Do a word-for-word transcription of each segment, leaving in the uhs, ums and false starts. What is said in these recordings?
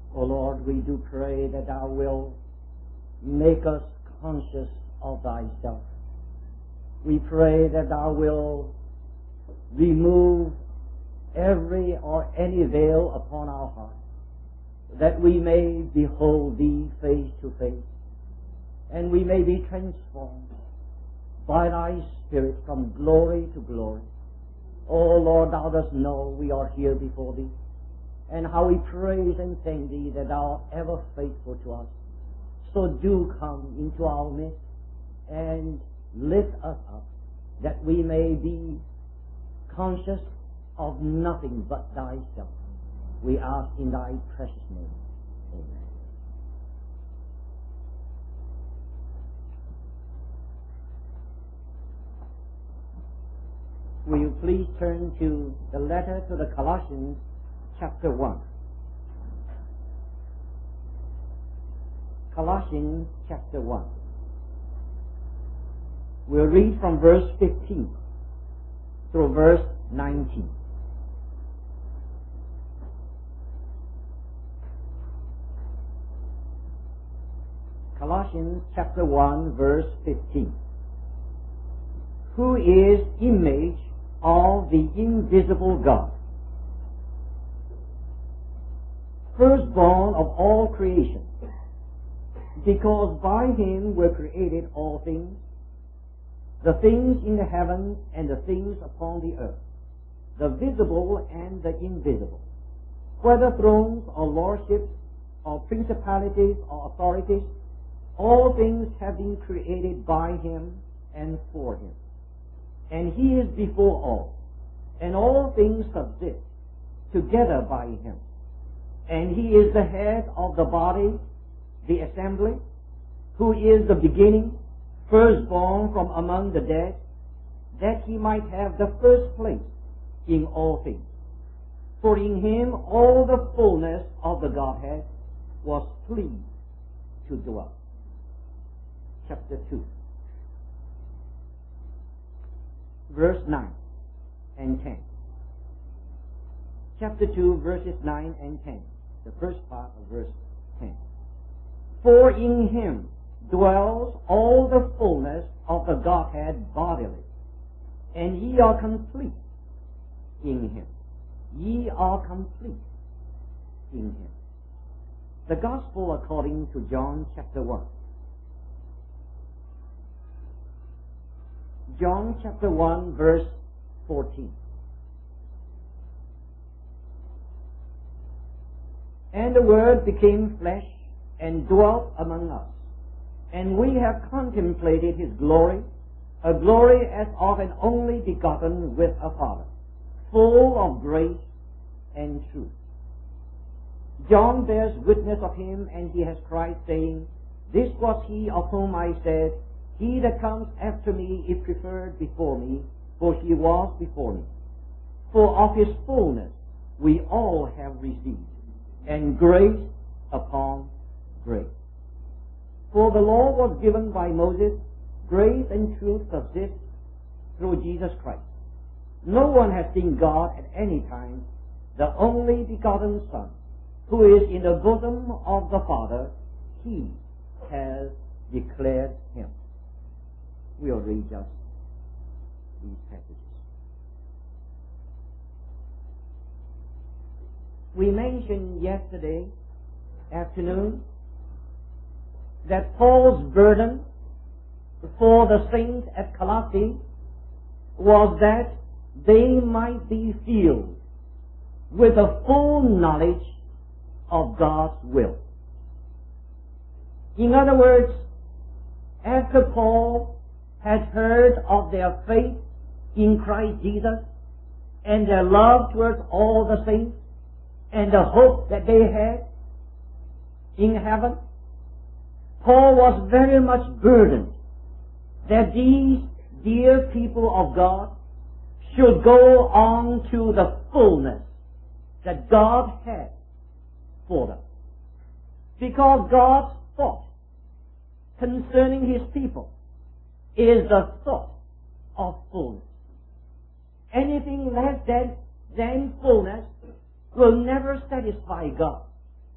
O Lord, we do pray that thou wilt make us conscious of thyself. We pray that thou wilt remove every or any veil upon our heart, that we may behold thee face to face, and we may be transformed by thy Spirit from glory to glory. O Lord, thou dost know we are here before thee, and how we praise and thank thee that thou art ever faithful to us. So do come into our midst and lift us up, that we may be conscious of nothing but thyself. We ask in thy precious name. Amen. Will you please turn to the letter to the Colossians, chapter one. Colossians, chapter one. We'll read from verse fifteen through verse nineteen. Colossians chapter one, verse fifteen. Who is image of the invisible God, firstborn of all creation, because by him were created all things, the things in the heavens and the things upon the earth, the visible and the invisible, whether thrones or lordships or principalities or authorities, all things have been created by him and for him. And he is before all, and all things subsist together by him. And he is the head of the body, the assembly, who is the beginning, firstborn from among the dead, that he might have the first place in all things. For in him all the fullness of the Godhead was pleased to dwell. Chapter two. Verse nine and ten. Chapter two, verses nine and ten. The first part of verse ten. For in him dwells all the fullness of the Godhead bodily, and ye are complete in him. Ye are complete in him. The Gospel according to John chapter one. John chapter one, verse fourteen. And the Word became flesh and dwelt among us, and we have contemplated his glory, a glory as of an only begotten with a Father, full of grace and truth. John bears witness of him, and he has cried, saying, This was he of whom I said, He that comes after me is preferred before me, for he was before me. For of his fullness we all have received, and grace upon grace. For the law was given by Moses, grace and truth subsist through Jesus Christ. No one has seen God at any time, the only begotten Son, who is in the bosom of the Father, he has declared him. We'll read just these passages. We mentioned yesterday afternoon that Paul's burden for the saints at Colossae was that they might be filled with a full knowledge of God's will. In other words, after Paul had heard of their faith in Christ Jesus and their love towards all the saints and the hope that they had in heaven, Paul was very much burdened that these dear people of God should go on to the fullness that God had for them. Because God's thought concerning his people is the thought of fullness. Anything less than, than fullness will never satisfy God.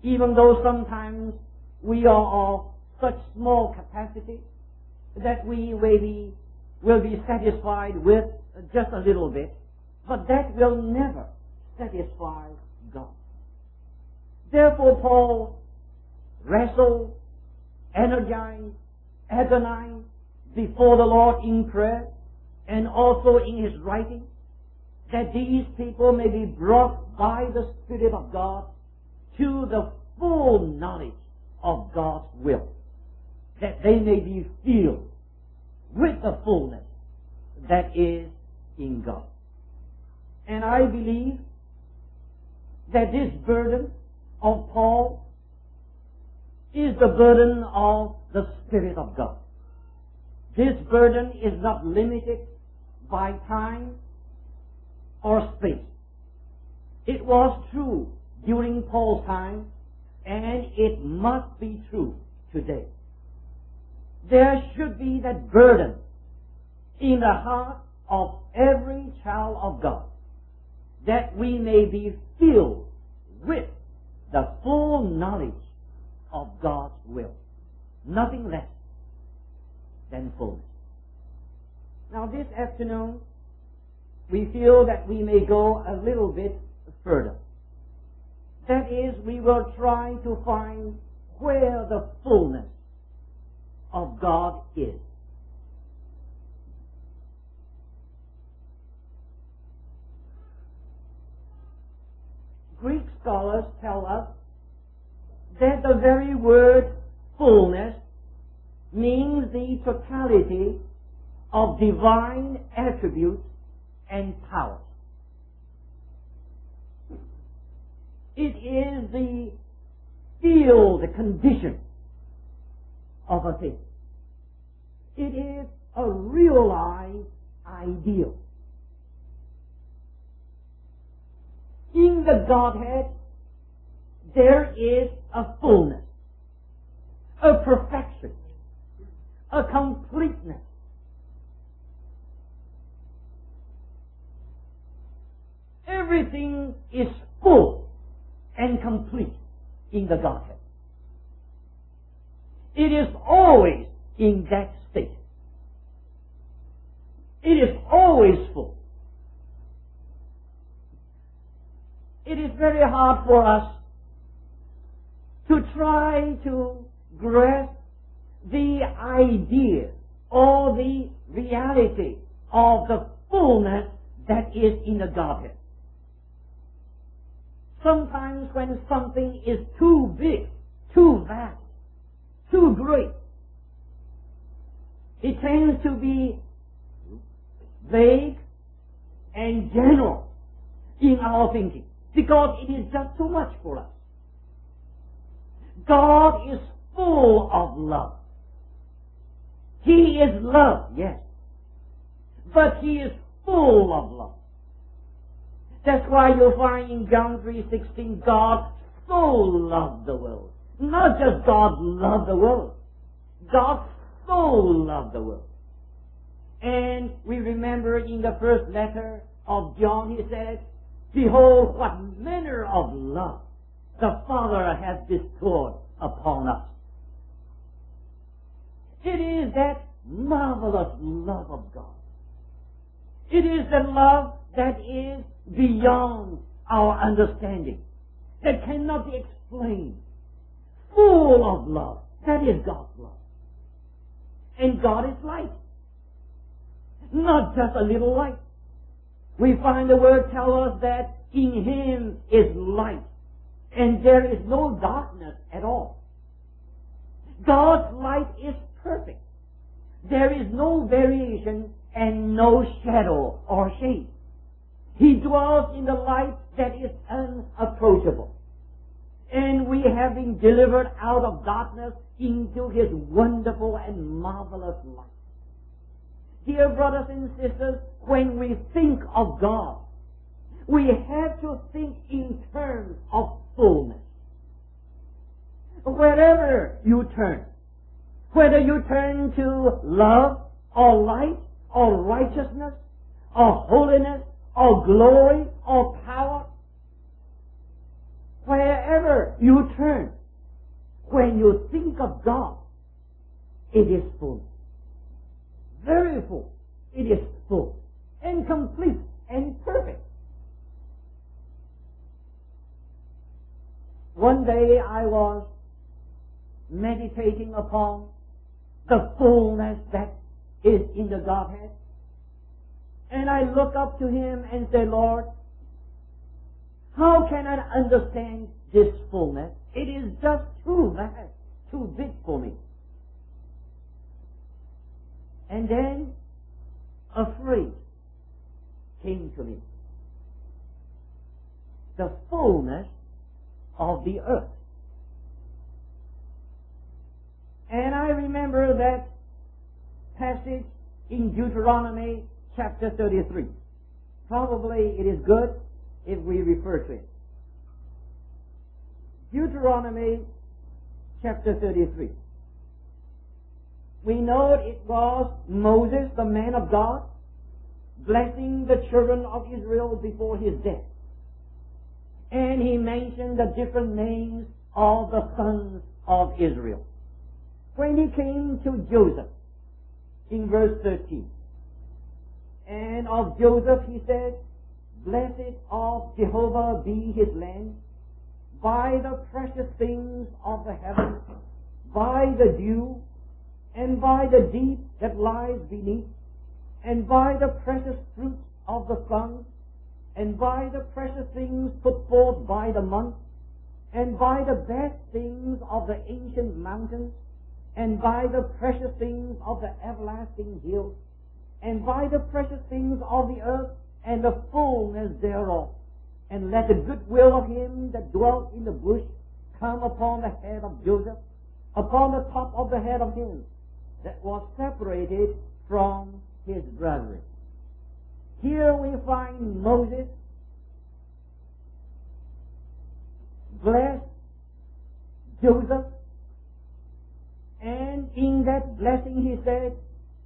even though sometimes we are of such small capacity that we maybe will be satisfied with just a little bit, but that will never satisfy God. Therefore, Paul wrestled, energized, agonized before the Lord in prayer and also in his writing, that these people may be brought by the Spirit of God to the full knowledge of God's will, that they may be filled with the fullness that is in God. And I believe that this burden of Paul is the burden of the Spirit of God. This burden is not limited by time or space. It was true during Paul's time, and it must be true today. There should be that burden in the heart of every child of God, that we may be filled with the full knowledge of God's will. Nothing less than fullness. Now this afternoon, we feel that we may go a little bit further. That is, we will try to find where the fullness of God is. Greek scholars tell us that the very word fullness means the totality of divine attributes and powers. It is the filled condition of a thing. It is a realized ideal. In the Godhead, there is a fullness, a perfection, a completeness. Everything is full and complete in the Godhead. It is always in that state. It is always full. It is very hard for us to try to grasp the idea or the reality of the fullness that is in the Godhead. Sometimes when something is too big, too vast, too great, it tends to be vague and general in our thinking, because it is just too much for us. God is full of love. He is love, yes, but He is full of love. That's why you'll find in John three sixteen, God so loved the world. Not just God loved the world. God so loved the world. And we remember in the first letter of John, he said, behold, what manner of love the Father has bestowed upon us. It is that marvelous love of God. It is the love that is beyond our understanding, that cannot be explained. Full of love. That is God's love. And God is light. Not just a little light. We find the Word tell us that in Him is light, and there is no darkness at all. God's light is perfect. There is no variation and no shadow or shade. He dwells in the light that is unapproachable. And we have been delivered out of darkness into His wonderful and marvelous light. Dear brothers and sisters, when we think of God, we have to think in terms of fullness. Wherever you turn, whether you turn to love or light or righteousness or holiness or glory or power, Wherever you turn, when you think of God, it is full. Very full. It is full and complete and perfect. One day I was meditating upon the fullness that is in the Godhead, and I look up to Him and say, Lord, how can I understand this fullness? It is just too vast, too big for me. And then a phrase came to me. The fullness of the earth. And I remember that passage in Deuteronomy chapter thirty-three. Probably it is good if we refer to it. Deuteronomy chapter thirty-three. We know it was Moses, the man of God, blessing the children of Israel before his death. And he mentioned the different names of the sons of Israel. When he came to Joseph, in verse thirteen, and of Joseph he said, Blessed of Jehovah be his land, by the precious things of the heavens, by the dew, and by the deep that lies beneath, and by the precious fruit of the sun, and by the precious things put forth by the month, and by the best things of the ancient mountains, and by the precious things of the everlasting hills, and by the precious things of the earth, and the fullness thereof. And let the goodwill of him that dwelt in the bush come upon the head of Joseph, upon the top of the head of him that was separated from his brethren. Here we find Moses bless Joseph, and in that blessing he said,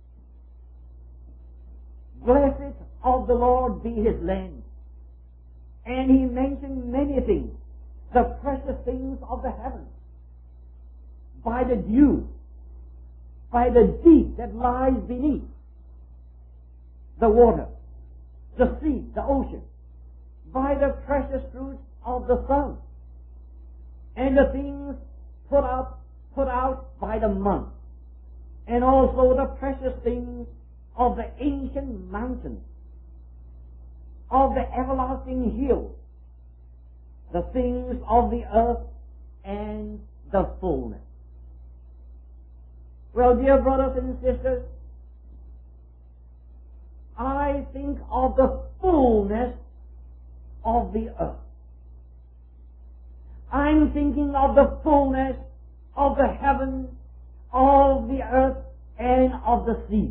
Blessed of the Lord be his land. And he mentioned many things, the precious things of the heavens, by the dew, by the deep that lies beneath the water, the sea, the ocean, by the precious fruits of the sun, and the things put up, put out by the month, and also the precious things of the ancient mountains, of the everlasting hills, the things of the earth, and the fullness. Well, dear brothers and sisters, I think of the fullness of the earth. I'm thinking of the fullness of the heavens, of the earth, and of the sea.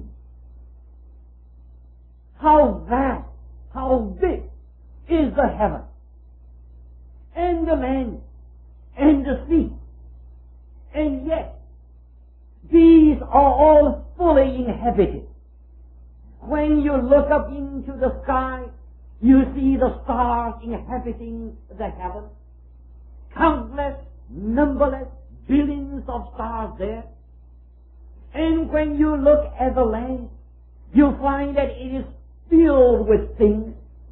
How vast, how big is the heaven, and the land, and the sea. And yet, these are all fully inhabited. When you look up into the sky, you see the stars inhabiting the heaven. Countless, numberless, billions of stars there. And when you look at the land, you find that it is filled with things.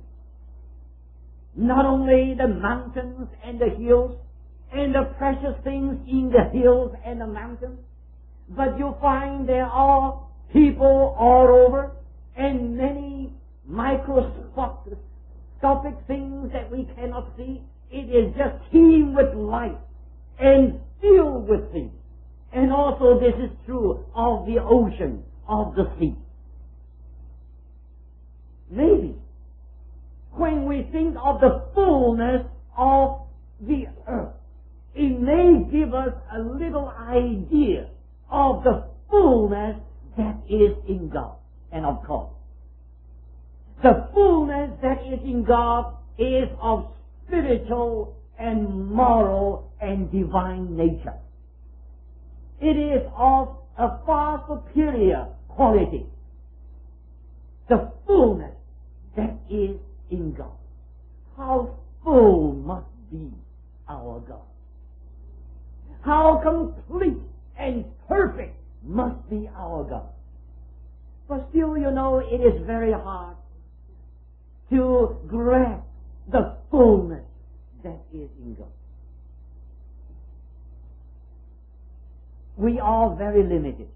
Not only the mountains and the hills, and the precious things in the hills and the mountains, but you find there are people all over, and many microscopic things that we cannot see. It is just teemed with life and filled with things. And also this is true of the ocean, of the sea. Maybe when we think of the fullness of the earth, it may give us a little idea of the fullness that is in God. And of course, the fullness that is in God is of spiritual and moral and divine nature. It is of a far superior quality. The fullness that is in God. How full must be our God. How complete and perfect must be our God. But still, you know, it is very hard to grasp the fullness that is in God. We are very limited,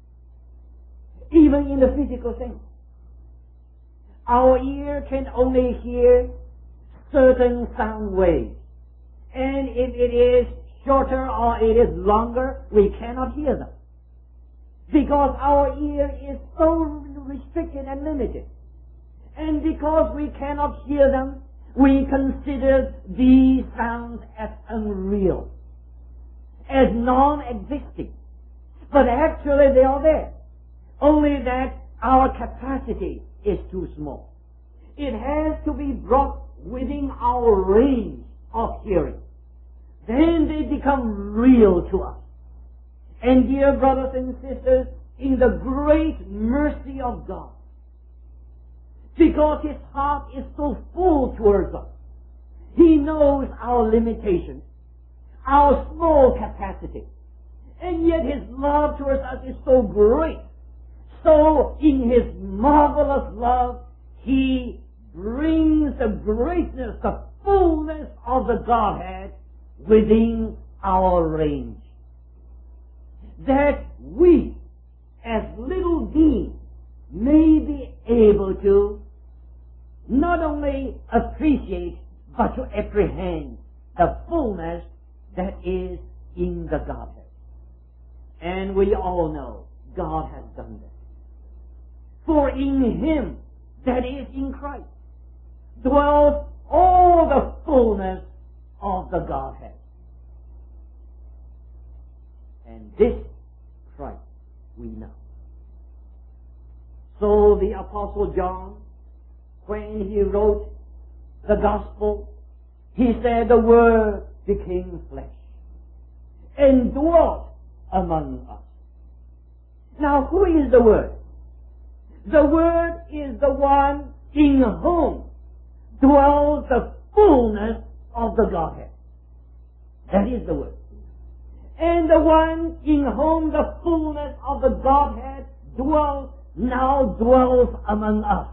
even in the physical sense. Our ear can only hear certain sound waves, and if it is shorter or it is longer, we cannot hear them, because our ear is so restricted and limited. And because we cannot hear them, we consider these sounds as unreal, as non-existing. But actually they are there, only that our capacity is too small. It has to be brought within our range of hearing. Then they become real to us. And dear brothers and sisters, in the great mercy of God, because His heart is so full towards us, He knows our limitations, our small capacity, and yet His love towards us is so great. So in His marvelous love, He brings the greatness, the fullness of the Godhead within our range, that we, as little beings, may be able to not only appreciate but to apprehend the fullness that is in the Godhead. And we all know God has done that. For in Him, that is in Christ, dwells all the fullness of the Godhead. And this Christ we know. So the Apostle John, when he wrote the Gospel, he said the Word became flesh and dwelt among us. Now, who is the Word? The Word is the one in whom dwells the fullness of the Godhead. That is the Word. And the one in whom the fullness of the Godhead dwells now dwells among us,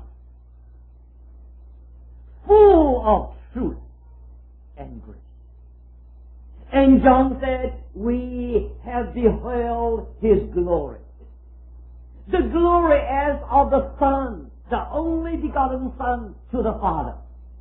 full of truth and grace. And John said, we have beheld His glory. The glory as of the Son, the only begotten Son to the Father.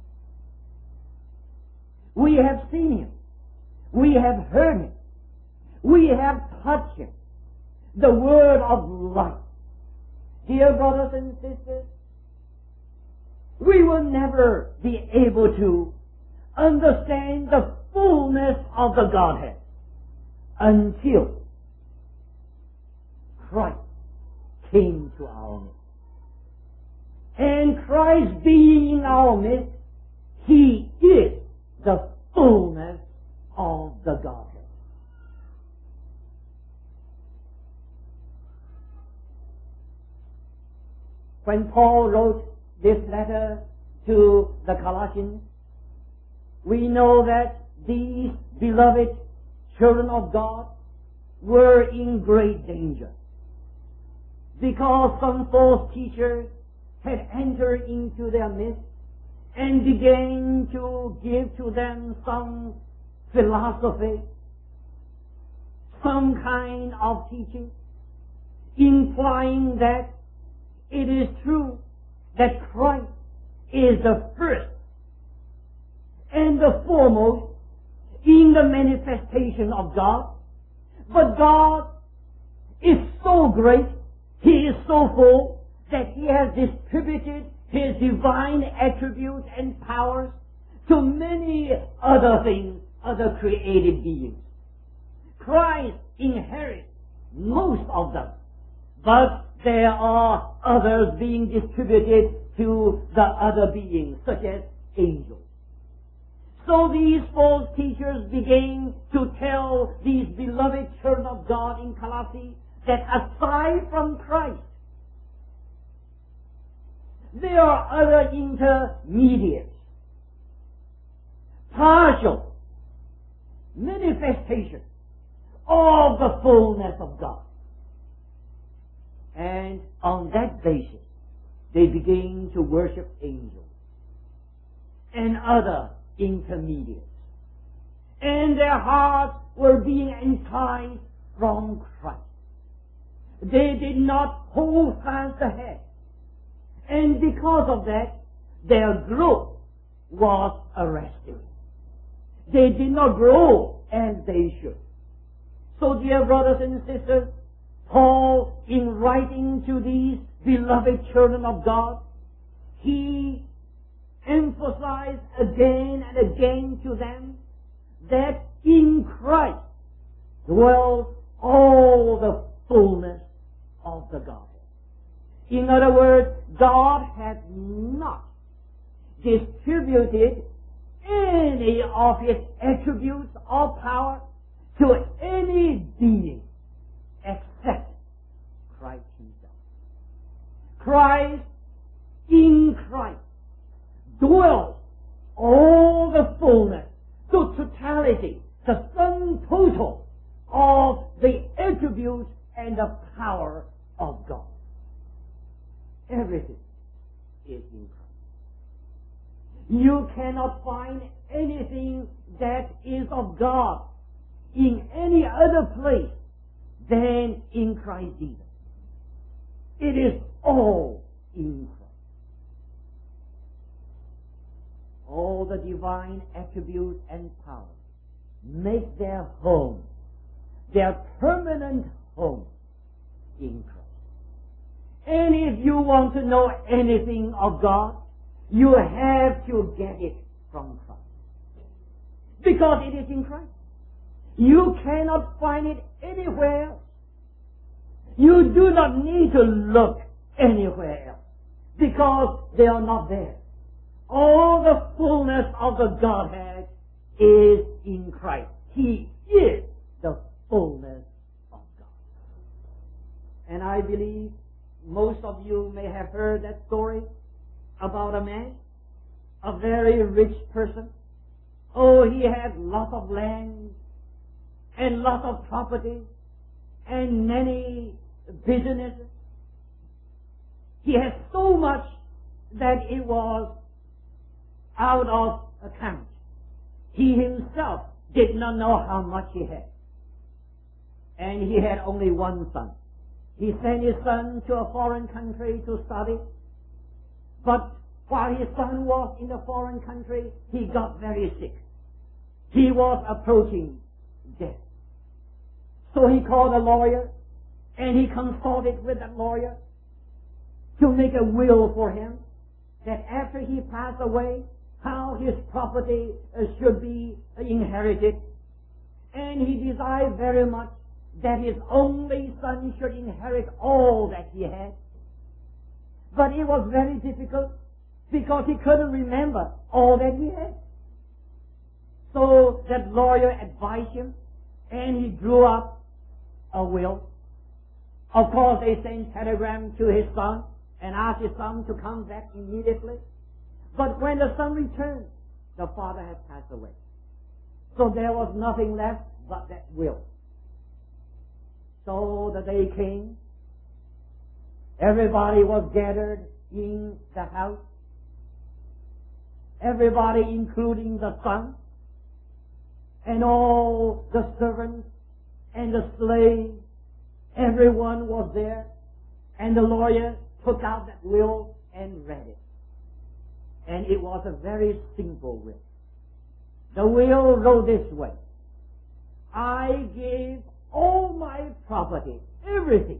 We have seen Him. We have heard Him. We have touched Him. The Word of life. Dear brothers and sisters, we will never be able to understand the fullness of the Godhead until Christ came to our midst. And Christ being in our midst, He is the fullness of the Godhead. When Paul wrote this letter to the Colossians, we know that these beloved children of God were in great danger, because some false teachers had entered into their midst and began to give to them some philosophy, some kind of teaching, implying that it is true that Christ is the first and the foremost in the manifestation of God. But God is so great, He is so full, that He has distributed His divine attributes and powers to many other things, other created beings. Christ inherits most of them, but there are others being distributed to the other beings, such as angels. So these false teachers began to tell these beloved children of God in Colossae that aside from Christ, there are other intermediates, partial, manifestation of the fullness of God. And on that basis, they began to worship angels and other intermediates. And their hearts were being enticed from Christ. They did not hold fast the head. And because of that, their growth was arrested. They did not grow as they should. So, dear brothers and sisters, Paul, in writing to these beloved children of God, he emphasized again and again to them that in Christ dwells all the fullness of the Godhead. In other words, God has not distributed any of His attributes or power to any being except Christ Himself. Christ, in Christ, dwells all the fullness, the totality, the sum total of the attributes and the power of God. Everything is in Christ. You cannot find anything that is of God in any other place than in Christ Jesus. It is all in Christ. All the divine attributes and powers make their home, their permanent home, in Christ. And if you want to know anything of God, you have to get it from Christ. Because it is in Christ. You cannot find it anywhere else. You do not need to look anywhere else, because they are not there. All the fullness of the Godhead is in Christ. He is the fullness of God. And I believe most of you may have heard that story about a man, a very rich person. Oh, he had lots of land and lots of property and many businesses. He had so much that it was out of account. He himself did not know how much he had. And he had only one son. He sent his son to a foreign country to study. But while his son was in the foreign country, he got very sick. He was approaching death. So he called a lawyer, and he consulted with that lawyer to make a will for him, that after he passed away, how his property uh, should be inherited. And he desired very much that his only son should inherit all that he had. But it was very difficult, because he couldn't remember all that he had. So that lawyer advised him, and he drew up a will. Of course, they sent telegram to his son and asked his son to come back immediately. But when the son returned, the father had passed away. So there was nothing left but that will. So the day came. Everybody was gathered in the house. Everybody, including the son, and all the servants and the slaves, everyone was there. And the lawyer took out that will and read it. And it was a very simple will. The will wrote this way: I gave all my property, everything,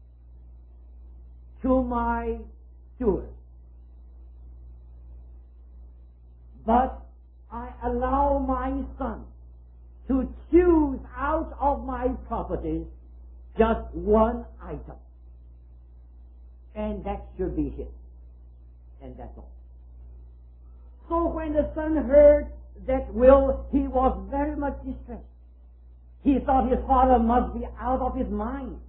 to my steward. But I allow my son to choose out of my property just one item. And that should be his. And that's all. So when the son heard that will, he was very much distressed. He thought his father must be out of his mind.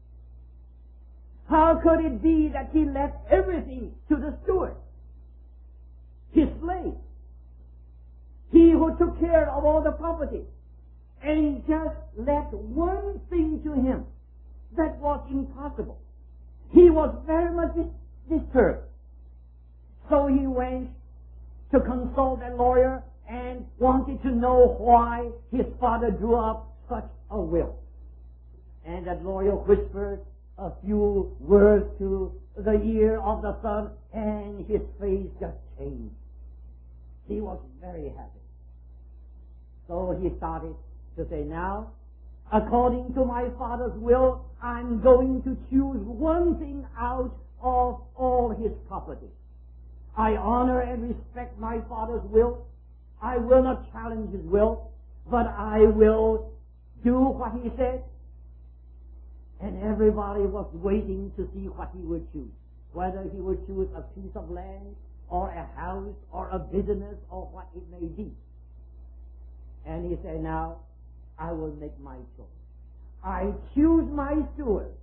How could it be that he left everything to the steward, his slave, he who took care of all the property? and just left one thing to him that was impossible. He was very much disturbed. So he went to consult a lawyer and wanted to know why his father drew up such a will. And that lawyer whispered a few words to the ear of the son, and his face just changed. He was very happy. So he started to say, now, according to my father's will, I'm going to choose one thing out of all his property. I honor and respect my father's will. I will not challenge his will, but I will do what he said. And everybody was waiting to see what he would choose, whether he would choose a piece of land or a house or a business or what it may be. And he said, now, I will make my choice. I choose my steward,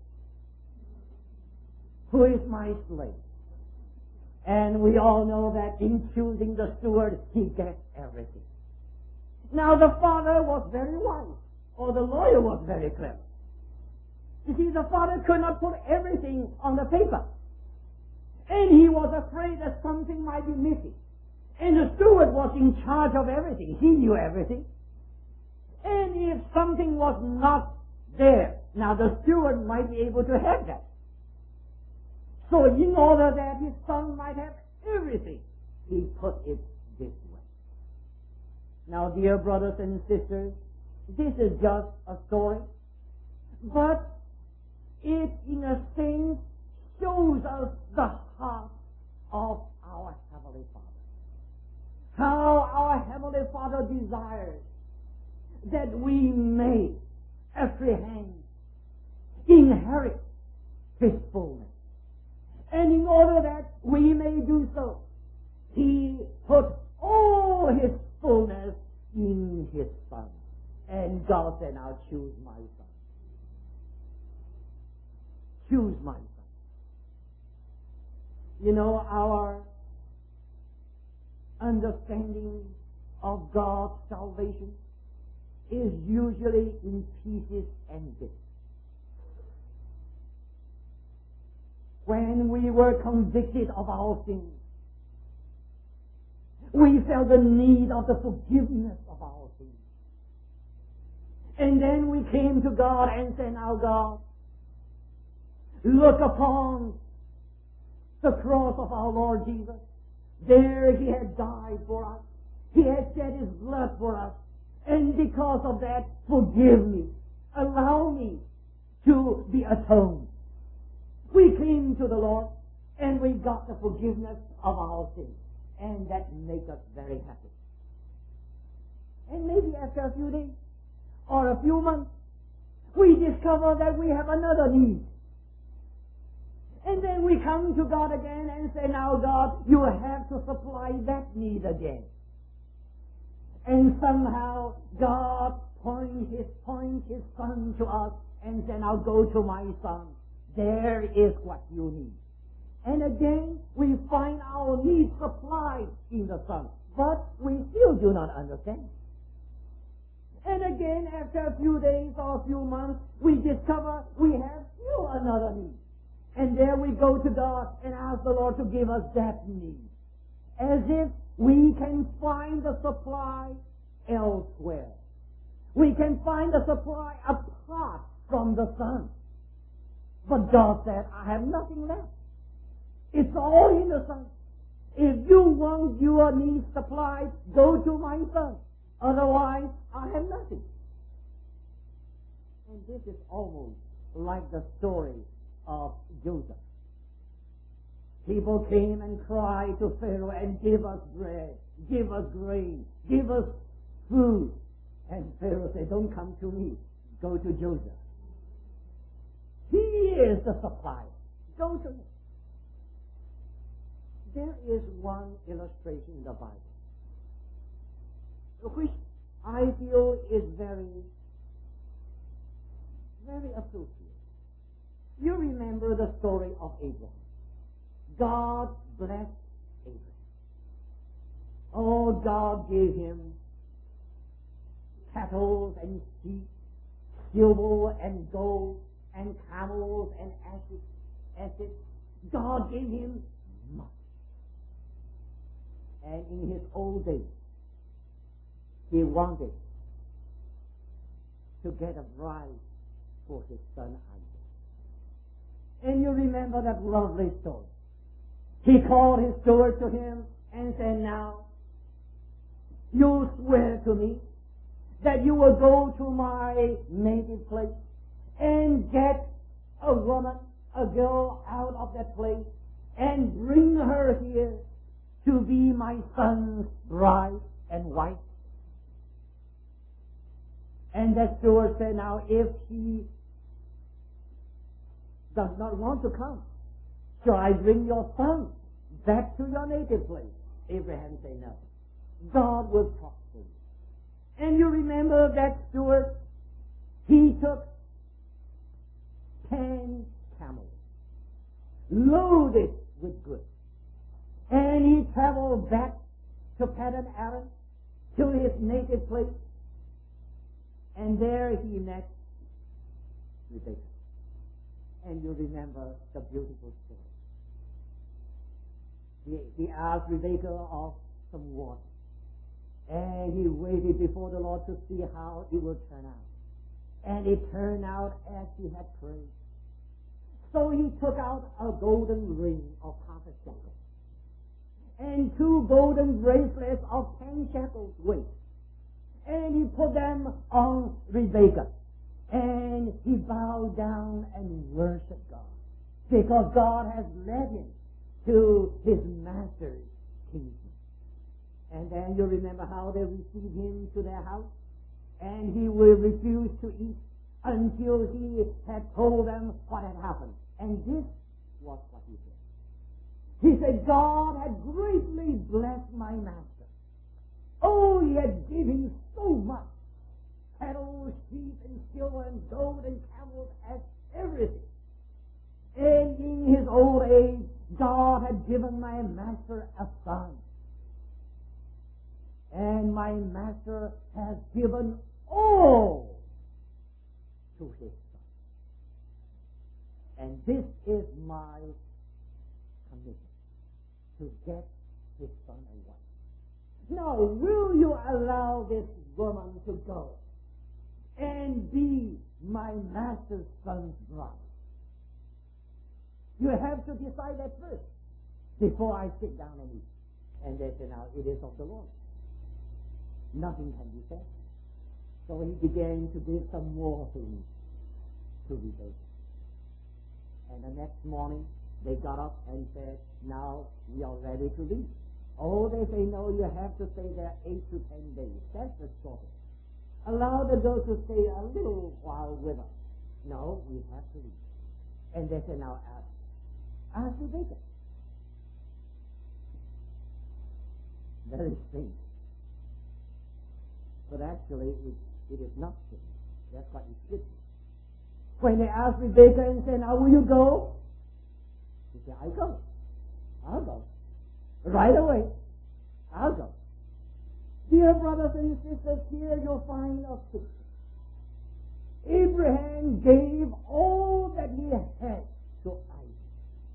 who is my slave. And we all know that in choosing the steward, he gets everything. Now the father was very wise, or the lawyer was very clever. You see, the father could not put everything on the paper. And he was afraid that something might be missing. And the steward was in charge of everything. He knew everything. And if something was not there, now the steward might be able to have that. So in order that his son might have everything, he put it this way. Now, dear brothers and sisters, this is just a story, but it, in a sense, shows us the heart of our Heavenly Father. How our Heavenly Father desires that we may apprehend, inherit His fullness. And in order that we may do so, He put all His fullness in His Son. And God said, now choose my Son. Choose my Son. You know, our understanding of God's salvation is usually in pieces and bits. When we were convicted of our sins, we felt the need of the forgiveness of our sins. And then we came to God and said, now God, look upon the cross of our Lord Jesus. There He had died for us. He had shed His blood for us. And because of that, forgive me. Allow me to be atoned. We came to the Lord and we got the forgiveness of our sins. And that makes us very happy. And maybe after a few days or a few months, we discover that we have another need. And then we come to God again and say, now God, you have to supply that need again. And somehow God points his, points his Son to us and said, now go to my Son. There is what you need. And again, we find our needs supplied in the Son. But we still do not understand. And again, after a few days or a few months, we discover we have still another need. And there we go to God and ask the Lord to give us that need. As if we can find the supply elsewhere. We can find the supply apart from the Son. But God said, I have nothing left. It's all in the Son. If you want your needs supplied, go to my Son. Otherwise, I have nothing. And this is almost like the story of Joseph. People came and cried to Pharaoh and give us bread, give us grain, give us food. And Pharaoh said, don't come to me, go to Joseph. He is the supplier. Go to him. There is one illustration in the Bible which I feel is very, very appropriate. You remember the story of Abraham. God blessed Abraham. Oh, God gave him cattle and sheep, silver and gold, and camels and asses. asses. God gave him much. And in his old days, he wanted to get a bride for his son Isaac. And you remember that lovely story. He called his steward to him and said, now, you swear to me that you will go to my native place and get a woman, a girl out of that place and bring her here to be my son's bride and wife. And that steward said, now if she does not want to come, shall I bring your son back to your native place? Abraham said, no. God will prosper you. And you remember that steward? He took ten camels, loaded with goods, and he traveled back to Paddan Aram, to his native place, and there he met Rebekah. And you remember the beautiful story. He, he asked Rebekah of some water, and he waited before the Lord to see how it would turn out. And it turned out as he had prayed. So he took out a golden ring of half a shekel and two golden bracelets of ten shekels weight. And he put them on Rebekah. And he bowed down and worshiped God, because God has led him to his master's kingdom. And then you remember how they received him to their house, and he will refuse to eat until he had told them what had happened. And this was what he said. He said, God had greatly blessed my master. Oh, he had given so much. Cattle, sheep, and silver, and gold, and camels, and everything. And in his old age, God had given my master a son. And my master has given all to his son. And this is my commitment, to get his son a wife. Now, will you allow this woman to go and be my master's son's bride? You have to decide that first before I sit down and eat. And they said, now, it is of the Lord. Nothing can be said. So he began to give some more things to Rebekah. And the next morning, they got up and said, now we are ready to leave. Oh, they say, no, you have to stay there eight to ten days. That's the shortest. Allow the girl to stay a little while with us. No, we have to leave. And they said, now ask, ask Rebekah. Very strange. But actually, it, it is not strange. That's what it should be. When they asked Rebekah and said, now will you go? She said, I go. I'll go. Right away. I'll go. Dear brothers and sisters, here you'll find a picture. Abraham gave all that he had to Isaac.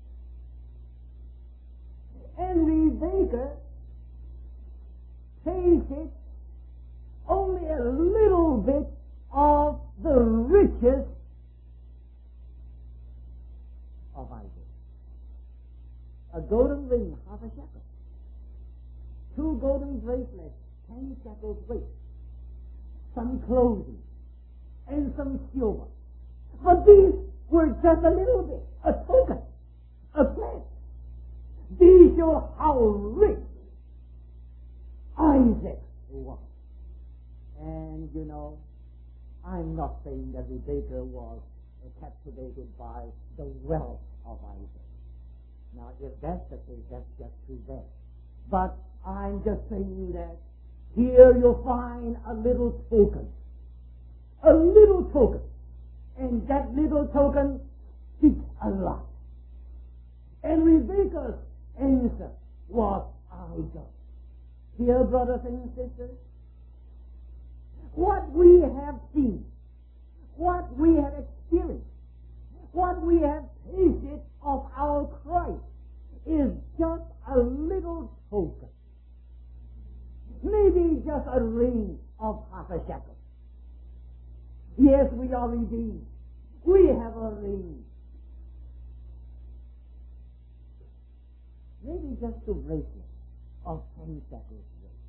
And Rebekah tasted only a little bit of the riches of Isaac. A golden ring, half a shekel. Two golden bracelets, ten shekels weight. Some clothing, and some silver. But these were just a little bit, a token, a pledge. These show how rich Isaac was. And you know, I'm not saying that Rebekah was captivated by the wealth of Isaac. Now, if that's the case, that's just too bad. But I'm just saying that here you'll find a little token. A little token. And that little token speaks a lot. And Rebekah's answer was, I go. Dear brothers and sisters, what we have seen, what we have experienced, what we have tasted of our Christ is just a little token. Maybe just a ring of half a shekel. Yes, we are redeemed. We have a ring. Maybe just a bracelet of ten shekels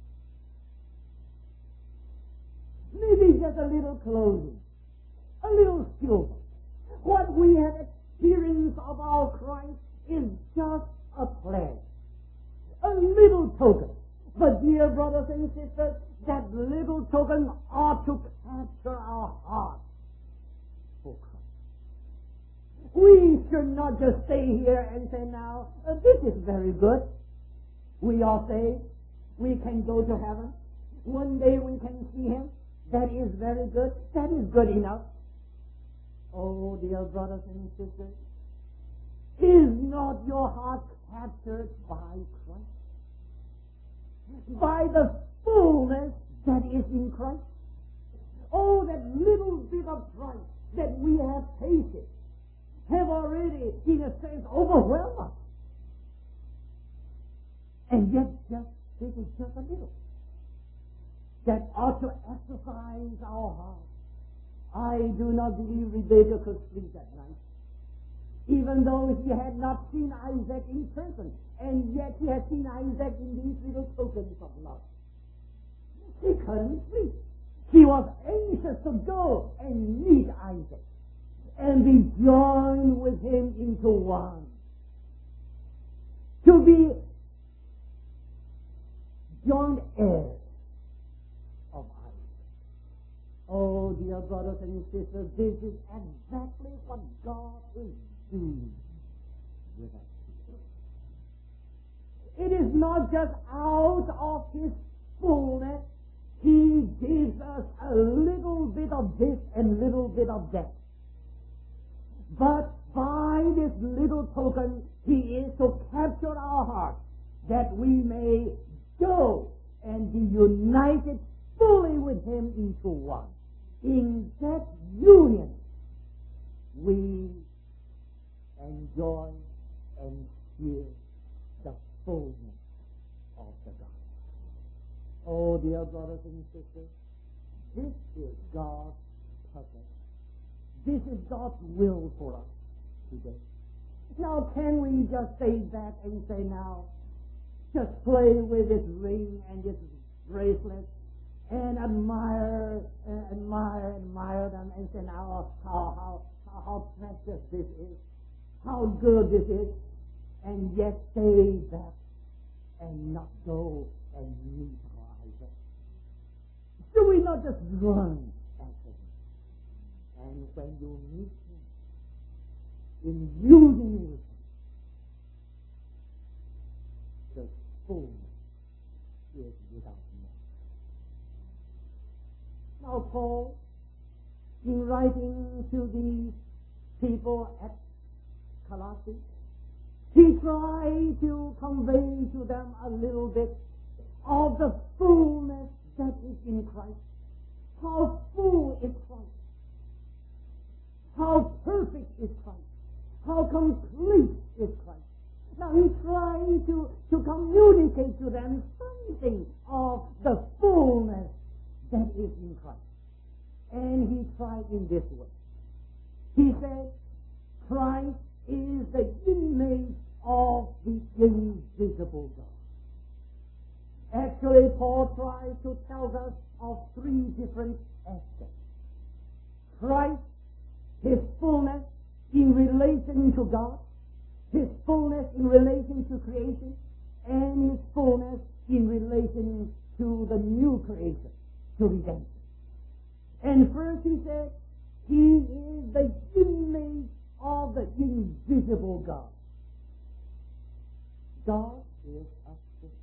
weight. Maybe just a little clothing, a little silver. What we have experienced of our Christ is just a pledge, a little token. But dear brothers and sisters, that little token ought to capture our hearts for Christ. We should not just stay here and say, now, uh, this is very good. We are saved. We can go to heaven. One day we can see Him. That is very good. That is good enough. Oh, dear brothers and sisters, is not your heart captured by Christ? By the fullness that is in Christ? Oh, that little bit of Christ that we have tasted have already, in a sense, overwhelmed us. And yet, just this is just a little that ought to exercise our heart. I do not believe Rebekah could sleep that night, even though she had not seen Isaac in person, and yet she had seen Isaac in these little tokens of love. She couldn't sleep. She was anxious to go and meet Isaac and be joined with him into one. To be joint heirs of Isaac. Oh, dear brothers and sisters, this is exactly what God is doing with us. It is not just out of His fullness. He gives us a little bit of this and little bit of that. But by this little token, He is to capture our hearts that we may go and be united fully with Him into one. In that union, we enjoy and share the fullness of the gospel. Oh, dear brothers and sisters, this is God's purpose. This is God's will for us today. Now, can we just stay back and say, now, just play with this ring and this bracelet and admire, uh, admire, admire them and say, now, how, how, how, how precious this is, how good this is, and yet stay back and not go and meet Isaac? Should we not just run after Him? And when you meet Him, in union with Him, the fullness is without measure. Now, Paul, in writing to these people at Colossae, he tried to convey to them a little bit of the fullness that is in Christ. How full is Christ? How perfect is Christ? How complete is Christ? Now he tried to, to communicate to them something of the fullness that is in Christ. And he tried in this way. He said, Christ is the image of the invisible God. Actually, Paul tries to tell us of three different aspects. Christ, His fullness in relation to God, His fullness in relation to creation, and His fullness in relation to the new creation, to redemption. And first he said, He is the image of the invisible God. God is a spirit.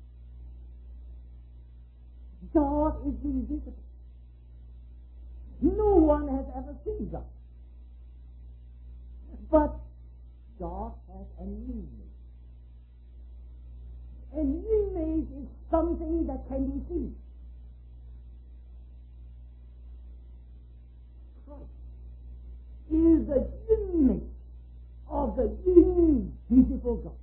God is invisible. No one has ever seen God. But God has an image. An image is something that can be seen. is the image of the invisible God.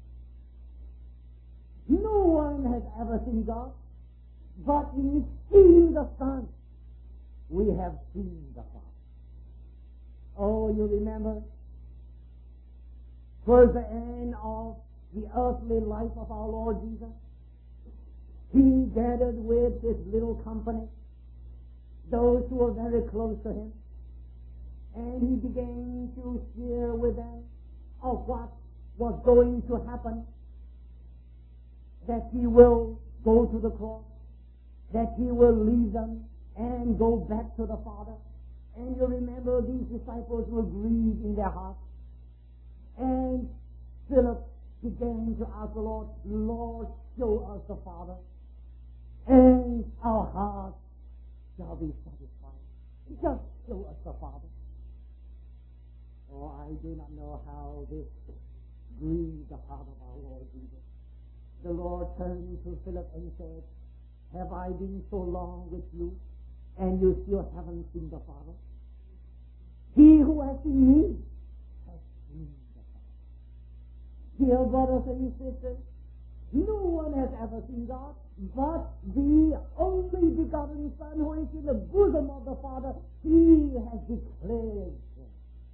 No one has ever seen God, but in seeing the Son, we have seen the Father. Oh, you remember? Towards the end of the earthly life of our Lord Jesus, He gathered with His little company, those who were very close to Him, and He began to share with them of what was going to happen, that He will go to the cross, that He will leave them and go back to the Father. And you remember these disciples were grieved in their hearts. And Philip began to ask the Lord, Lord, show us the Father, and our hearts shall be satisfied. Just show us the Father. Oh, I do not know how this grieved the heart of our Lord Jesus. The Lord turned to Philip and said, have I been so long with you, and you still haven't seen the Father? He who has seen me has seen the Father. Dear brothers and sisters, no one has ever seen God, but the only begotten Son who is in the bosom of the Father, He has declared Him.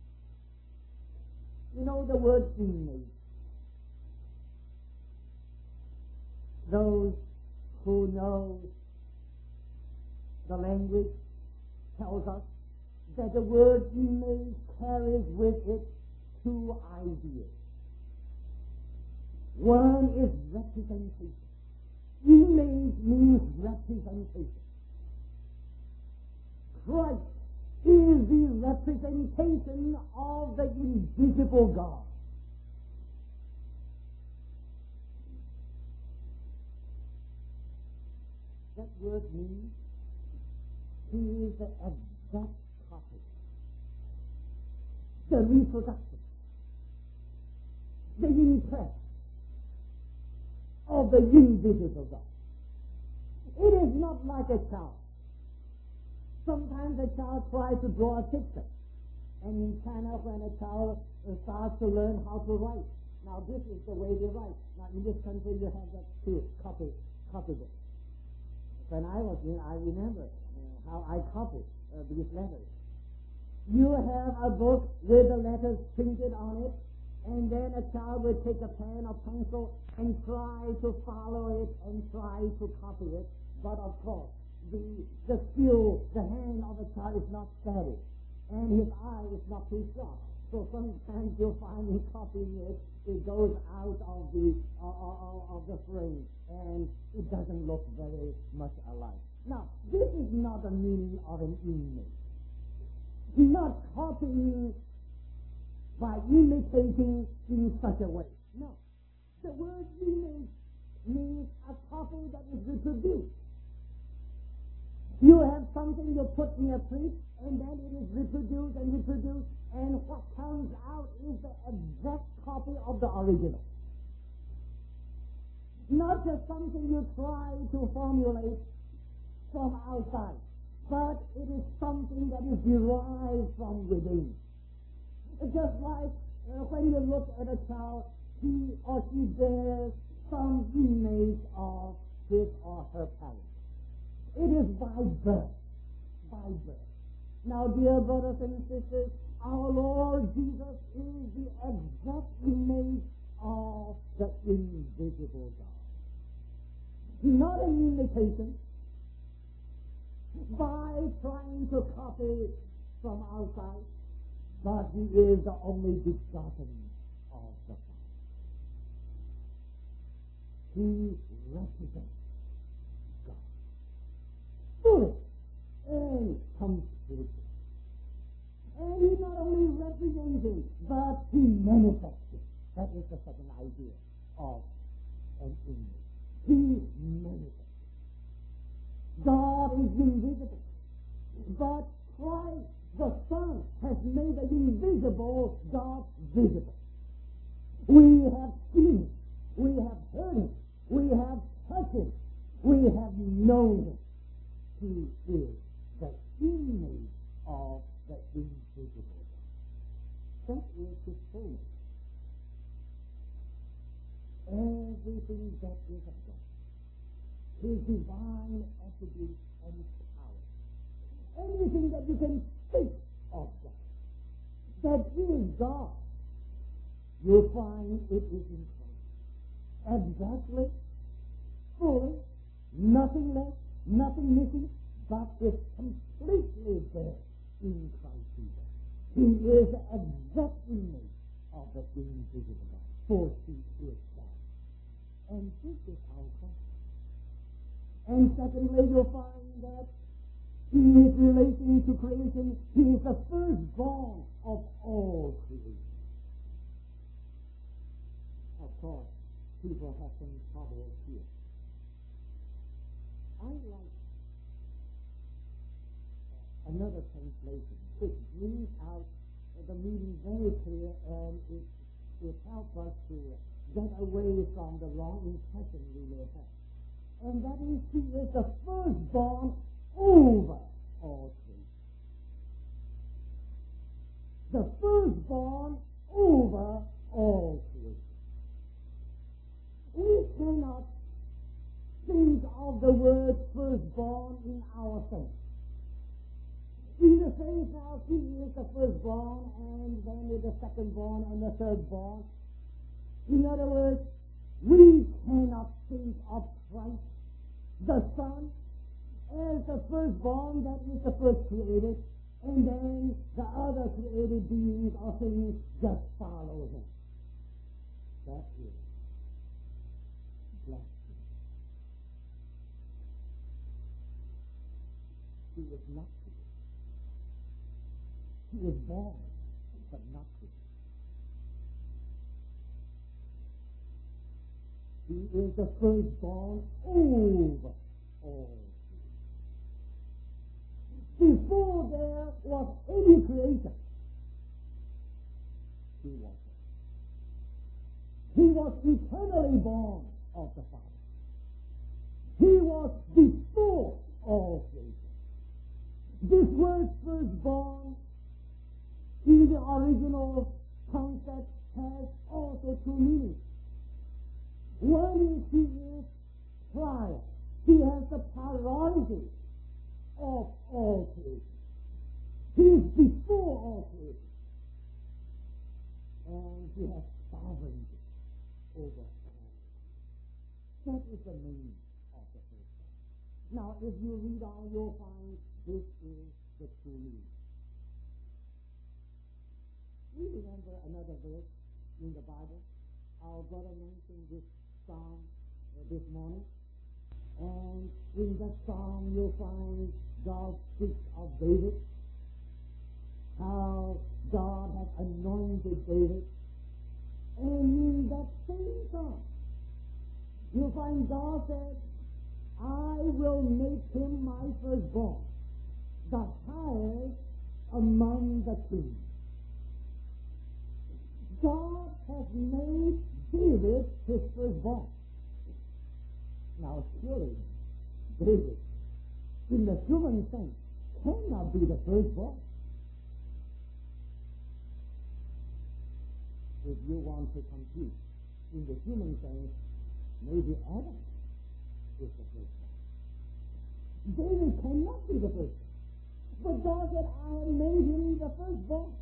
You know the word image. Those who know the language tells us that the word image carries with it two ideas. One is representation. Image means representation. Christ is the representation of the invisible God. That word means He is the exact copy, the reproduction, the impress of the invisible God. It is not like a child. Sometimes a child tries to draw a picture, and in China, when a child starts to learn how to write, now this is the way they write. Now in this country, you have that too, copy, copy book. When I was in, I remember uh, how I copied uh, these letters. You have a book with the letters printed on it, and then a child will take a pen or pencil and try to follow it and try to copy it. But of course, the the skill, the hand of a child is not steady, and his eye is not too sharp. So sometimes you'll find him copying it, it goes out of the uh, uh, of the frame, and it doesn't look very much alike. Now, this is not the meaning of an image. Not copying by imitating in such a way. No. The word image means a copy that is reproduced. You have something you put in a print, and then it is reproduced and reproduced, and what comes out is the exact copy of the original. Not just something you try to formulate from outside, but it is something that is derived from within. Just like uh, when you look at a child, he or she bears some image of his or her parents. It is by birth, by birth. Now, dear brothers and sisters, our Lord Jesus is the exact image of the invisible God. Not an imitation by trying to copy from outside, but He is the only begotten of the Father. He represents God fully and completely. And He not only represents Him, but He manifests it. That is the second idea of an image. He manifests it. God is invisible, but Christ, the Son, has made the invisible God visible. We have seen Him, we have heard Him, we have touched Him, we have known Him. He is the image of the invisible God. That is his fullness. Everything that is of God, his divine attributes and power, anything that you can think of God, that is God, you'll find it is in Christ. Exactly, fully, nothing less, nothing missing, but it's completely there in Christ Jesus. He is the exact image of the invisible God, for he is God. And this is our Christ. And secondly, you'll find that in his relation to creation, he is the firstborn of all creation. Of course, people have some trouble here. I like another translation which brings out the meaning very clear, and it, it helps us to get away from the wrong impression we may have. And that is, he is the firstborn over all creation. The firstborn over all creation. We cannot think of the word firstborn in our sense. Jesus says now he is the firstborn, and then is the secondborn and the thirdborn. In other words, we cannot think of Christ, the Son, as the firstborn, that is the first created, and then the other created beings or things just follow him. That is blasphemy. He is not created. He is born, but not created. He is the firstborn over all. Before there was any creation, he was there. He was eternally born of the Father. He was before all creation. This word firstborn in the original concept has also two meanings. One is he is prior. He has the priority of all creation. He is before all creation. And he has sovereignty over all. That is the meaning of the first one. Now, if you read on, you'll find this is the true meaning. We remember another verse in the Bible. Our brother mentioned this psalm uh, this morning. And in that psalm you'll find God speaks of David, how God has anointed David. And in that same psalm you'll find God said, I will make him my firstborn, the highest among the kings. God has made David his firstborn. Now, surely, David, in the human sense, cannot be the firstborn. If you want to compute in the human sense, maybe Adam is the firstborn. David cannot be the firstborn. But God said, I have made him the firstborn,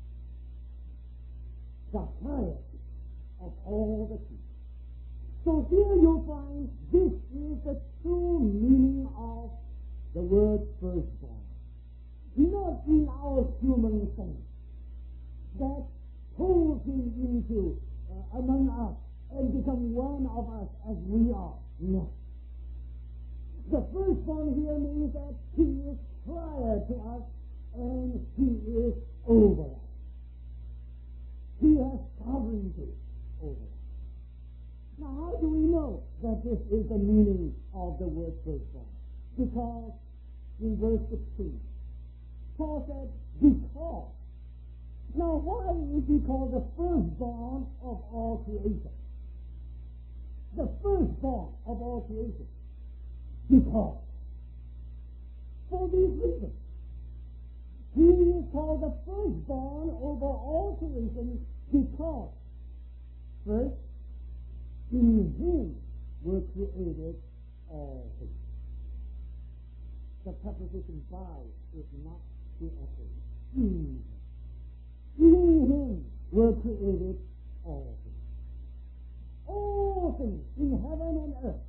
the highest of all the people. So here you'll find this is the true meaning of the word firstborn. Not in our human sense that pulls him into uh, among us and become one of us as we are. No. The firstborn here means that he is prior to us and he is over us. He has sovereignty over us. Now, how do we know that this is the meaning of the word firstborn? Because in verse sixteen, Paul said, because. Now, why is he called the firstborn of all creation? The firstborn of all creation. Because. For these reasons. He is called the firstborn over all creation because, first, in Him were created all things. The preposition by is not the essence. In Him. In Him were created all things. All things in heaven and earth.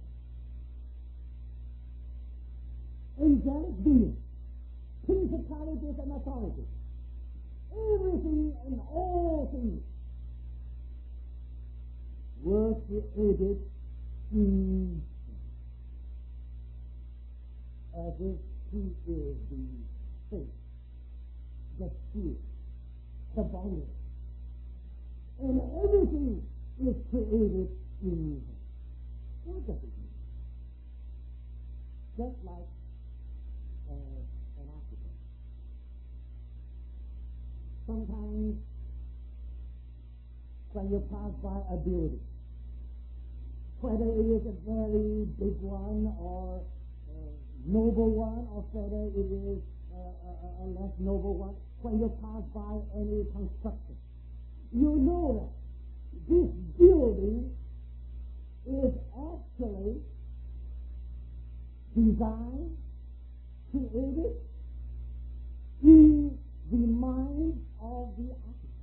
Angelic beings, principalities and authorities, everything and all things were created in Him, as if He is the faith, the spirit, the body, and everything is created in Him. What does it mean? Just like uh, an architect. Sometimes when you pass by a building, whether it is a very big one or a noble one, or whether it is a, a, a less noble one, when you pass by any construction, you know that this building is actually designed, created in the mind of the architect.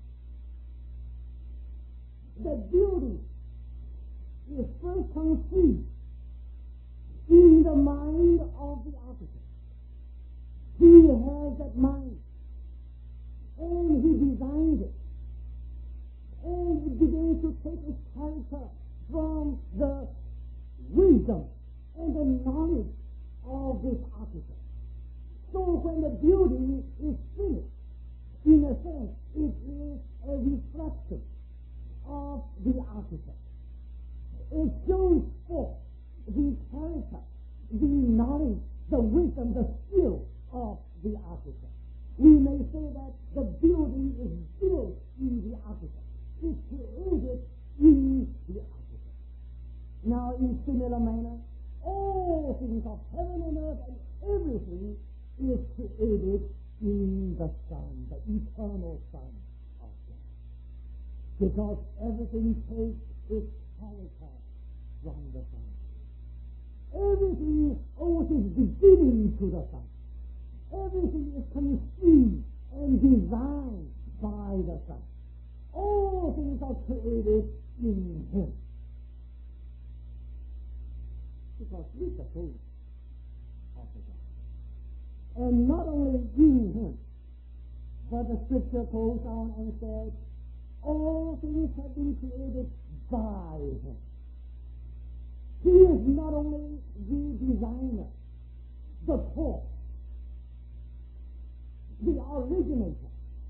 The building is first conceived in the mind of the architect. He has that mind, and he designed it, and it begins to take its character from the wisdom and the knowledge of this architect. So when the building is finished, in a sense, it is a reflection of the architect. It shows forth the character, the knowledge, the wisdom, the skill of the architect. We may say that the building is built in the architect. It's created in the architect. Now, in similar manner, all things of heaven and earth and everything is created in the Son, the eternal Son of God. Because everything takes its character from the Son. Everything owes its beginning to the Son. Everything is conceived and designed by the Son. All things are created in Him. Because He is the face of the God. And not only in Him, but the Scripture goes on and says, all things have been created by Him. He is not only the designer, the cause, the originator,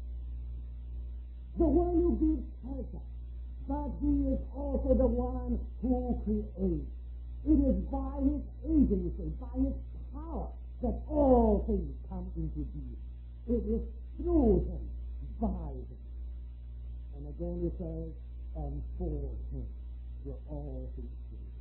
the one who gives character, but He is also the one who creates. It is by His agency, by His power, that all things come into being. It is through Him, by Him. And again it says, and for Him were all things created.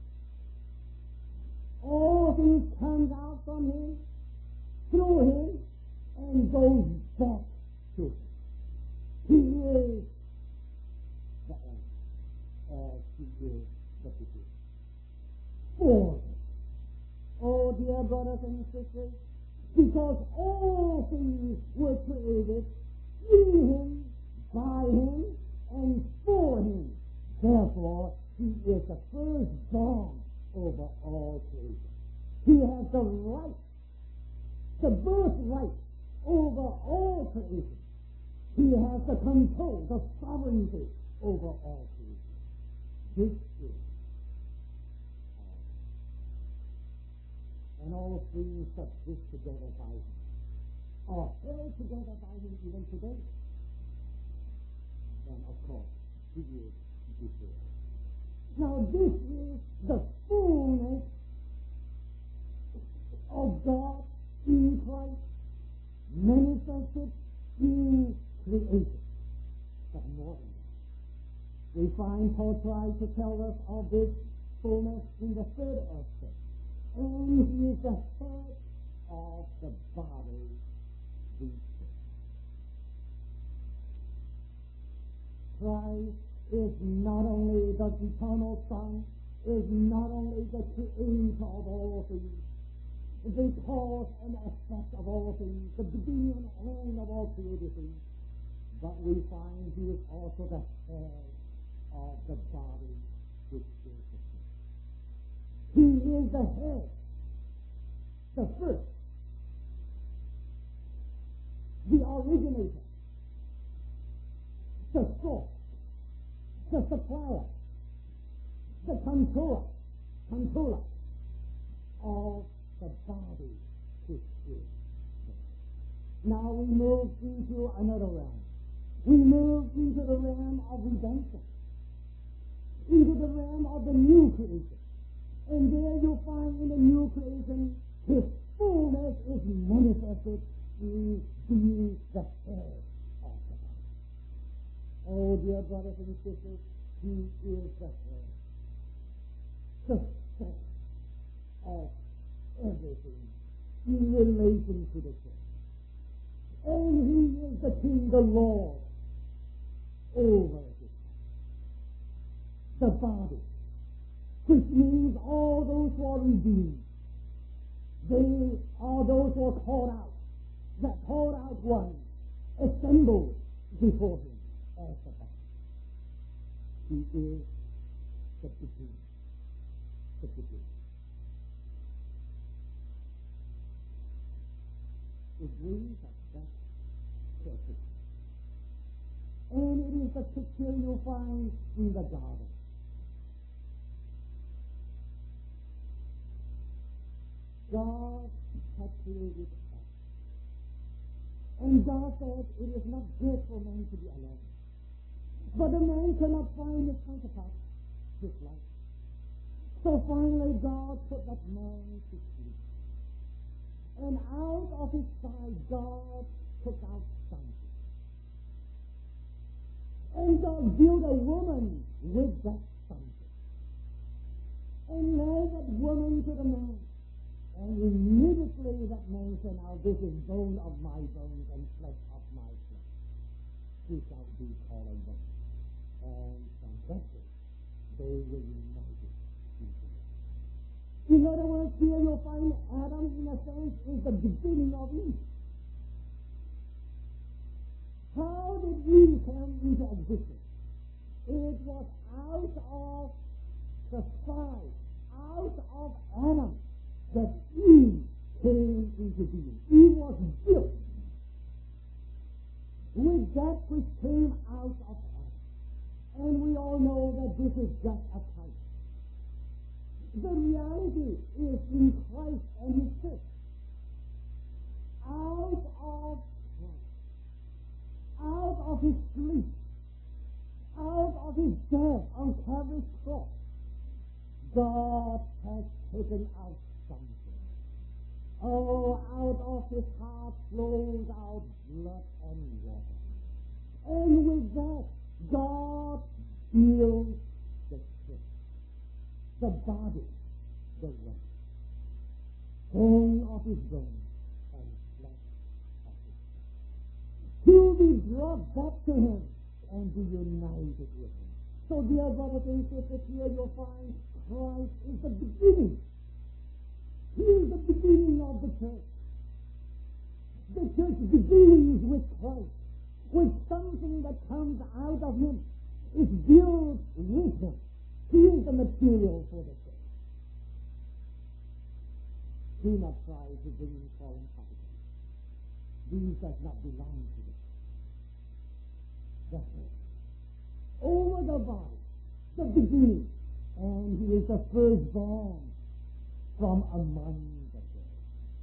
All things comes out from Him, through Him, and goes back to Him. He is the end, as He is the beginning. For Him. Oh, dear brothers and sisters, because all things were created in Him, by Him, and for Him. Therefore, He is the firstborn over all creation. He has the right, the birthright over all creation. He has the control, the sovereignty over all creation. This is all. And all things subsist together by Him, are held together by Him even today. And of course, He is before. Now this is the fullness of God in Christ, manifested in creation. But more than that, we find Paul tries to tell us of this fullness in the third aspect. And He is the head of the body, the church. Christ is not only the eternal Son, is not only the creator of all things, the cause and effect of all things, the beginning and end of all created things, but we find he is also the head of the body which is the church. He is the head, the first, the originator, the source, the supplier, the controller, controller of the body which is the church. Now we move into another realm. We move into the realm of redemption, into the realm of the new creation. And there you'll find in the new creation, his fullness is manifested in being the head of the body. Oh, dear brothers and sisters, he is the head, the source of everything in relation to the church. And he is the King, the Lord, over his the body, which means all those who are redeemed. They are those who are called out, that called out one, assembled before him as the body. He is the beginning, the beginning. If we have that picture, and it is the picture you'll find in the garden. God had created us. And God said it is not good for man to be alone. But the man cannot find his counterpart, his life. So finally God put that man to sleep. And out of his side God took out something. And God built a woman with that something. And led that woman to the man. And immediately that man said, now this is bone of my bones and flesh of my flesh. He shall be called a man. And from that day, they were united together. In other words, here you'll find Adam, in a sense, is the beginning of Eve. How did Eve come into existence? It was out of the side, out of Adam, that Eve came into being. Eve was built with that which came out of Adam. And we all know that this is just a type. The reality is in Christ and his church. Out of Christ, out of his sleep, out of his death on Calvary's cross, God has taken out something. Oh, out of his heart flows out blood and water. And with that, God builds the church, the body, the one, bone of his bone and flesh of his flesh, to be brought back to him and be united with him. So, dear brothers and sisters, here you'll find Christ is the beginning. He is the beginning of the church. The church begins with Christ, with something that comes out of him. It's built with him. He is the material for the church. Do not try to bring in foreign capital. These does not belong to the church. The head. Over the body, the beginning. And he is the firstborn from among the dead.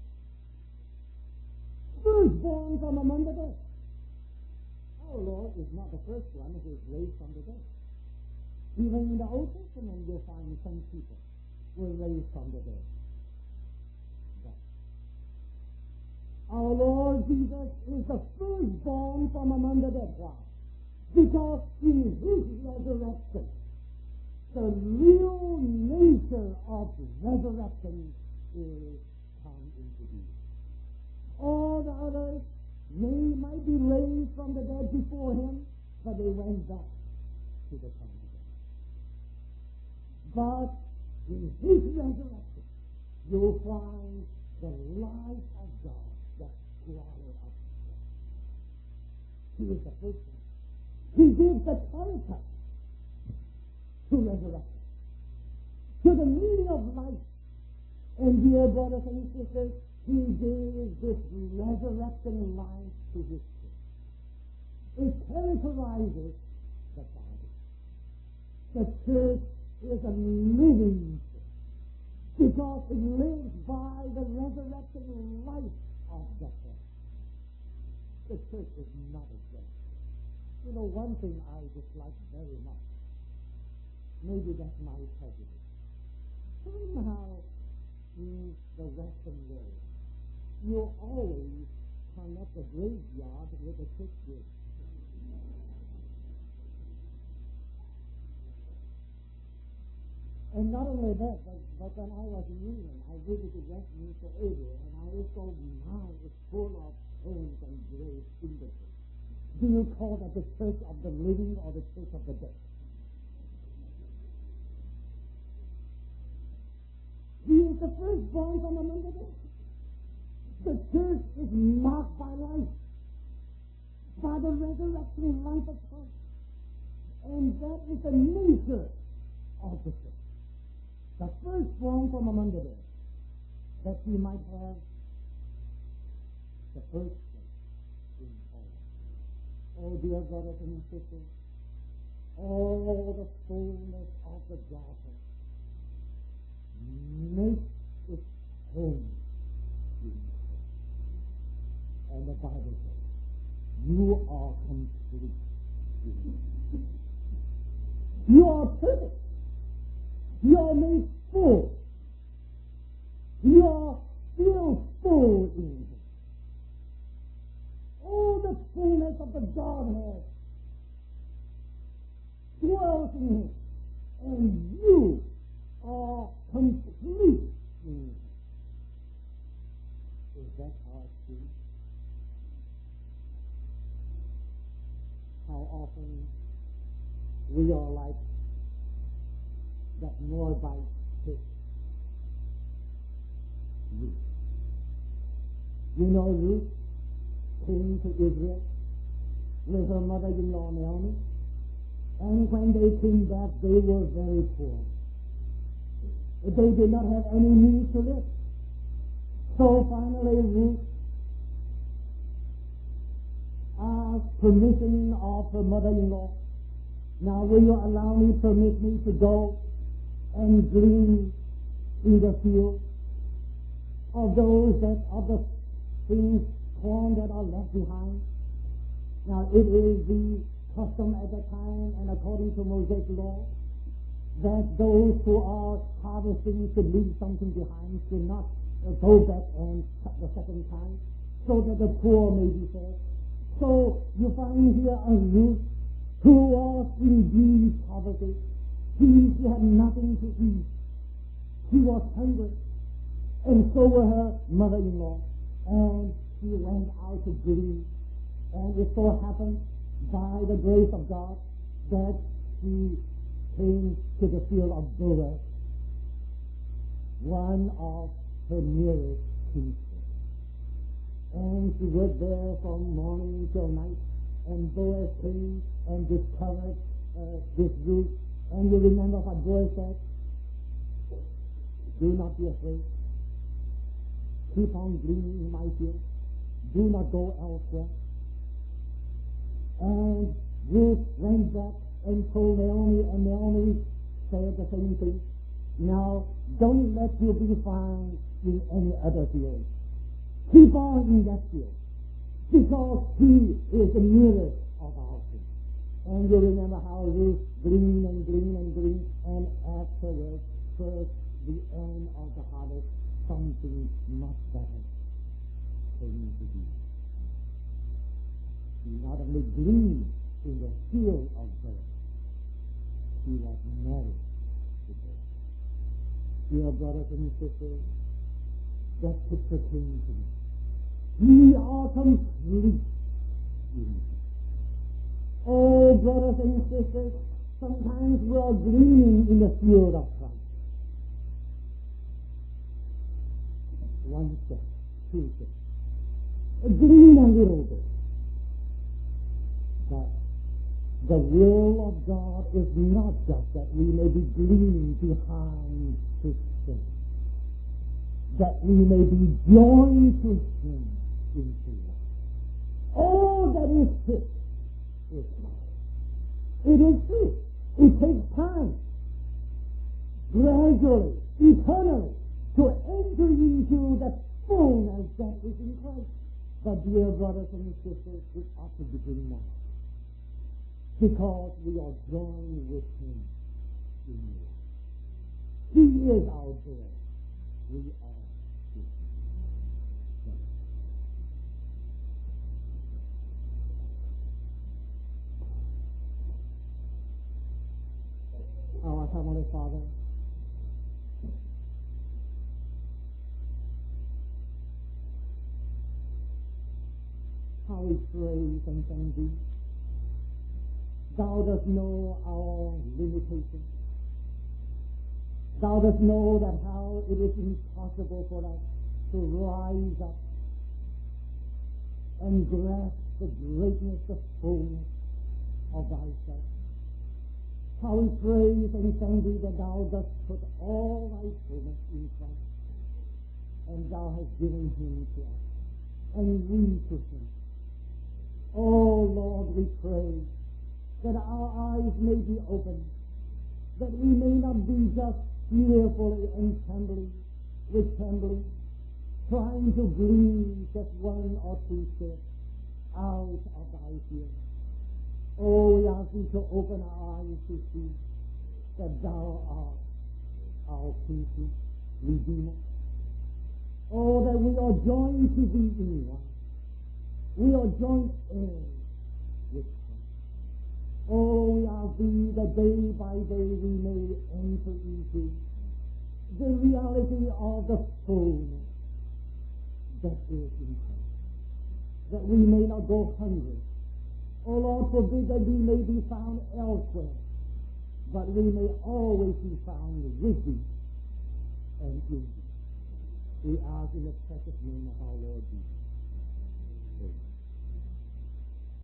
Firstborn from among the dead. Our Lord is not the first one who is raised from the dead. Even in the Old Testament, you'll find some people were raised from the dead. But our Lord Jesus is the firstborn from among the dead. Why? Because in his resurrection, the real nature of resurrection is come into being. All the others, they might be raised from the dead before him, but they went back to the Son of God. But in his resurrection, you'll find the life of God that swallowed up death. He was the first one. He gives the character to resurrection, to the meaning of life. And dear brothers and sisters, he gave this resurrection life to his church. It characterizes the body. The church is a living church because it lives by the resurrection life of the church. The church is not a church. You know, one thing I dislike very much, maybe that's my prejudice. Somehow, in the Western world, you always connect the graveyard with the church grave. And not only that, but, but when I was in England, I visited Westminster Abbey, and I saw my it's full of stones and graves in the church. Do you call that the church of the living or the church of the dead? He is the firstborn from among the dead. The church is marked by life, by the resurrection life of Christ. And that is the nature of the church. The firstborn from among the dead, that he might have the first place in all. Oh, dear brothers and sisters, all the fullness of the Godhead makes its home in Christ. And the Bible says, you are complete in Him. You are perfect. You are made full. You are still full in Him. All the fullness of the Godhead dwells in Him. And you are complete in Him. Is that our truth? How often we are like that Moabite fish. Ruth. You know Ruth came to Israel with her mother-in-law Naomi, and when they came back, they were very poor. They did not have any means to live. So finally Ruth asked permission of her mother-in-law. Now will you allow me, permit me to go and glean in the field of those that, of the things, corn that are left behind? Now it is the custom at the time, and according to Mosaic law, that those who are harvesting should leave something behind, should not uh, go back and cut the second time, so that the poor may be fed. So you find here a Ruth who was indeed poverty. She, she had nothing to eat. She was hungry. And so were her mother-in-law. And she went out to glean. And it so happened, by the grace of God, that she came to the field of Boaz, one of her nearest kinsmen. And she was there from morning till night. And Boaz came and discovered uh, this Ruth. And you remember what Boaz said? Do not be afraid. Keep on gleaning in my field. Do not go elsewhere. And Ruth went back and told Naomi, and Naomi said the same thing. Now, don't let you be found in any other field. Keep on in that field, because he is the nearest of our kin. And you remember how Ruth gleaned and gleaned and gleaned, and afterwards, towards the end of the harvest, something much better came to be. She not only gleaned in the field of birth, she was married to birth. Dear brothers and sisters, that picture came to me. We are complete in Him. Oh, brothers and sisters, Sometimes we are gleaning in the field of Christ. One step, two steps. Glean a little bit. But the will of God is not just that we may be gleaning behind His sin, that we may be joined to Him into life. All that is His is mine. It is His. It takes time, gradually, eternally, to enter into the fullness that is in Christ. But dear brothers and sisters, it ought to begin now, because we are joined with Him in life. He is our joy. We are His. Our Heavenly Father, how we praise and thank Thee. Thou dost know our limitations. Thou dost know that how it is impossible for us to rise up and grasp the greatness, the fullness of Thyself. How we praise and thank Thee that Thou dost put all Thy fullness in Christ, and Thou hast given Him to us, and we to Him. Oh Lord, we pray that our eyes may be opened, that we may not be just fearfully and trembling, with trembling, trying to glean just one or two steps out of Thy field. Oh, we ask Thee to open our eyes to see that Thou art our King, Redeemer. Oh, that we are joined to Thee in one. We are joint heirs with Christ. Oh, we ask Thee that day by day we may enter into the reality of the fullness that is in Christ, that we may not go hungry. Oh, Lord, forbid that we may be found elsewhere, but we may always be found with Thee and in Thee. We ask in the precious name of our Lord Jesus. Amen.